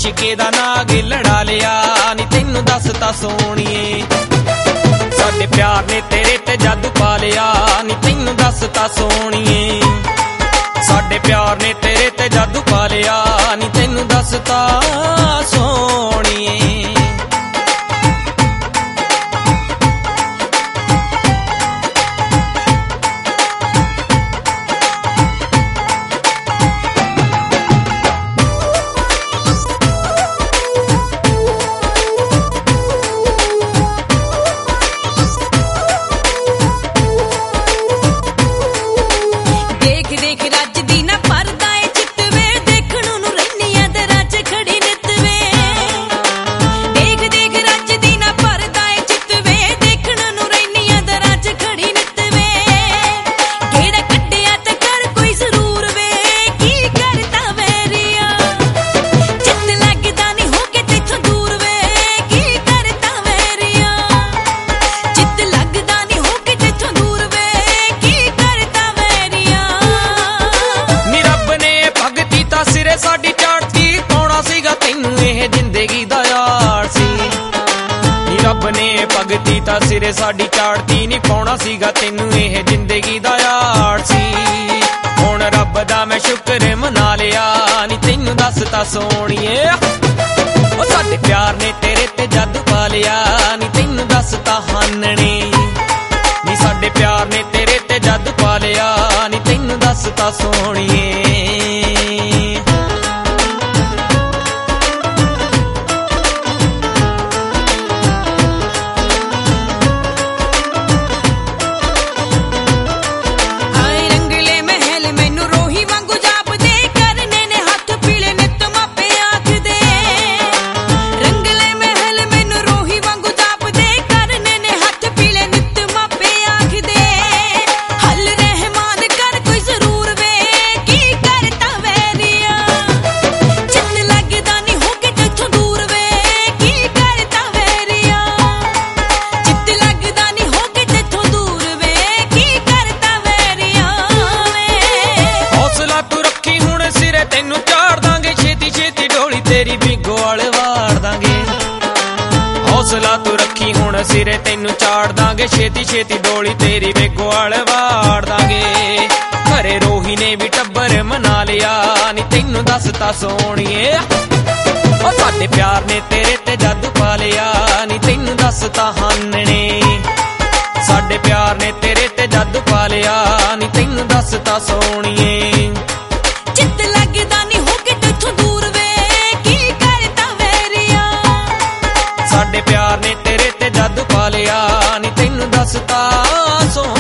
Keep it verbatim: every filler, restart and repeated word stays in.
इश्के दा नाग लड़ा लिया नी तैनू दसता सोहणीए। साडे प्यार ने तेरे ते जादू पा लिया नी तैनू दसता सोहणीए। साडे प्यार ने तेरे ते जादू पा लिया नी तैनू दसता सोहणीए। साडी चाड़ती पाउणा सीगा तैनू इह जिंदगी दा यार सी। रब ने भगती तां सिरे साडी चाड़ती नहीं पाउणा सीगा तैनू इह जिंदगी दा यार सी। हुण रब दा मैं शुक्र मना लिया नी तैनू दसता सोहणीए। ओ साडे प्यार ने तेरे ते जादू पा लिया नी तैनू दसता हानणे। नी साडे प्यार ने तेरे ते जादू पा लिया नी तैनू दसता सोहणीए। तेरी बिगो वाले वाड़ दांगे हौसला तू रखी हुण सिरे तैनू चाड़ दांगे छेती छेती डोली तेरी बिगो वाले वाड़ दांगे। घरे रोही ने भी टब्बर मना लिया नी तैनू दसता सोहणीए। ओ साडे प्यार ने तेरे ते जादू पा लिया नी तैनू दसता हानणे। साडे प्यार ने तेरे ते जादू पा लिया नी तैनू दसता सोहणीए। चित लगदा नी हो के तैथों दूर वे साडे प्यार ने तेरे ते जादू पा लिया नी तैनू दसता सोहणीए।